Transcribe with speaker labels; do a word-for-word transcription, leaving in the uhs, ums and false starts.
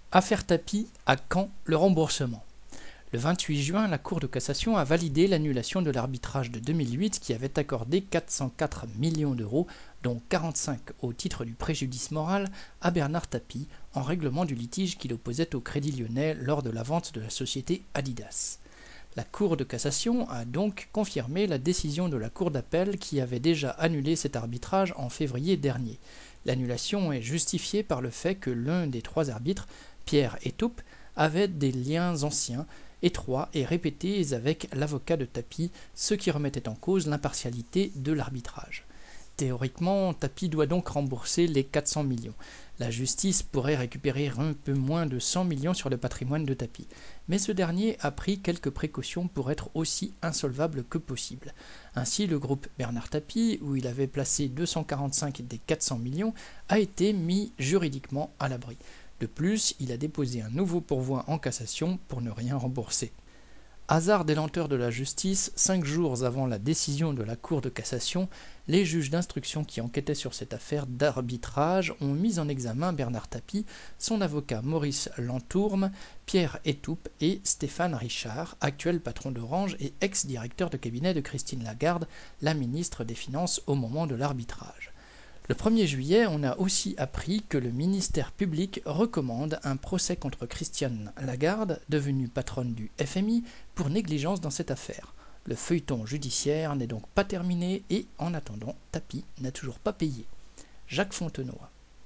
Speaker 1: Affaire Tapie, à quand le remboursement? Le vingt-huit juin, la Cour de cassation a validé l'annulation de l'arbitrage de deux mille huit qui avait accordé quatre cent quatre millions d'euros, dont quarante-cinq au titre du préjudice moral, à Bernard Tapie, en règlement du litige qui l'opposait au Crédit Lyonnais lors de la vente de la société Adidas. La Cour de cassation a donc confirmé la décision de la Cour d'appel qui avait déjà annulé cet arbitrage en février dernier. L'annulation est justifiée par le fait que l'un des trois arbitres, Pierre Etoupe, avait des liens anciens, étroits et répétés avec l'avocat de Tapie, ce qui remettait en cause l'impartialité de l'arbitrage. Théoriquement, Tapie doit donc rembourser les quatre cents millions. La justice pourrait récupérer un peu moins de cent millions sur le patrimoine de Tapie. Mais ce dernier a pris quelques précautions pour être aussi insolvable que possible. Ainsi, le groupe Bernard Tapie, où il avait placé deux cent quarante-cinq des quatre cents millions, a été mis juridiquement à l'abri. De plus, il a déposé un nouveau pourvoi en cassation pour ne rien rembourser. Hasard des lenteurs de la justice, cinq jours avant la décision de la Cour de cassation, les juges d'instruction qui enquêtaient sur cette affaire d'arbitrage ont mis en examen Bernard Tapie, son avocat Maurice Lantourme, Pierre Etoupe et Stéphane Richard, actuel patron d'Orange et ex-directeur de cabinet de Christine Lagarde, la ministre des Finances au moment de l'arbitrage. Le premier juillet, on a aussi appris que le ministère public recommande un procès contre Christine Lagarde, devenue patronne du F M I, pour négligence dans cette affaire. Le feuilleton judiciaire n'est donc pas terminé et, en attendant, Tapie n'a toujours pas payé. Jacques Fontenoy.